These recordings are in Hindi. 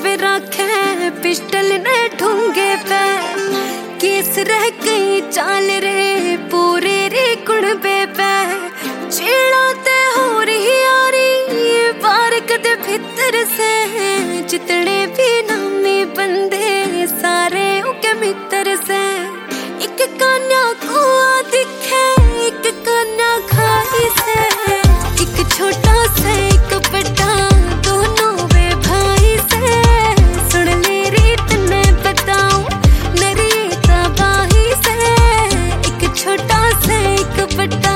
वे राखे पिस्टल ने ढूंगे पे केस रह गई चाल रे पूरे रे कुणबे पे चिड़ाते हो रही यारी बार कदे भीतर से जितने भी नामी बंदे सारे उनके मित्र से एक कान्या कुआ दिखे एक कान्या खाई से एक छोटा सा एक बड़ा दोनों वे भाई से सुन ले रीत ने बताऊं मेरी तबाही से एक छोटा सा एक बड़ा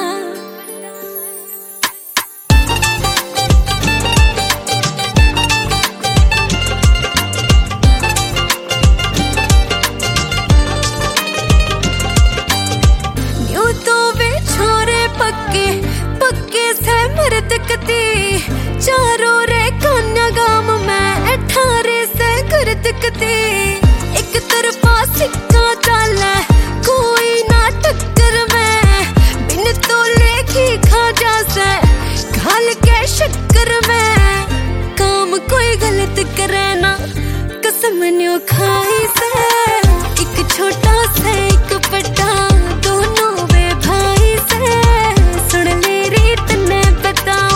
चारों रे कन्या गाम में 18 से कर दिखती एक तरफा सिक्का चाले कोई ना टक्कर में बिन तो लेखी खा जा से घाल के शक्कर में काम कोई गलत करे ना कसम न्यू खाई से एक छोटा सा एक बड़ा दोनों वे भाई से सुन ले रीत ने बताऊं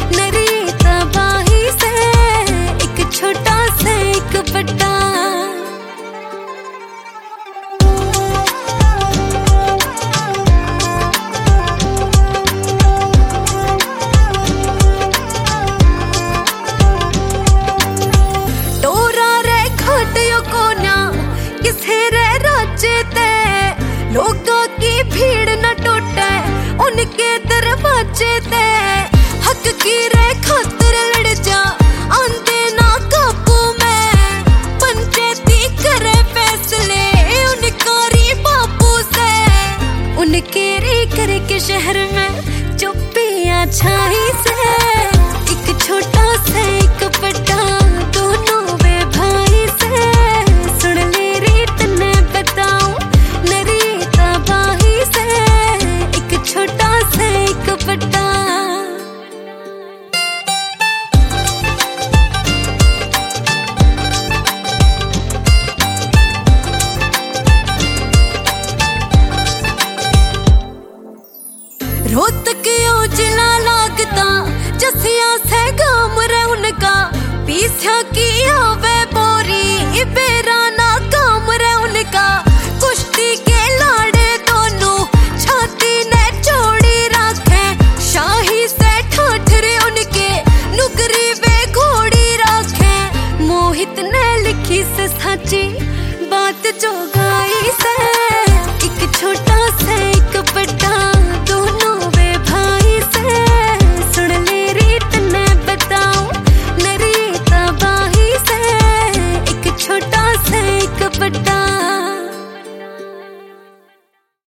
लोगों की भीड़ न टूटे उनके दरवाजे ते हक की रे खातिर लड़ जा आंदे ना काबू में पंचायती करे फैसले उनकारी बापू से उनके रे करके शहर में चुप्पियां छाई से एक छोटा सा एक बड़ा दोनों वे भाई से सुन ले रीत ने बताऊं छोटा सा एक बड़ा रोहतक जिला लागता जसिया से गाम रे उनका पीछा किया वे बोरी बेरा ना काम रे उनका कुश्ती के लाड़े दोनों छाती ने जोड़ी रखे शाही से ठाठरे उनके नुकरी वे घोड़ी रखे मोहित ने लिखी से सच्ची बात जो गाई से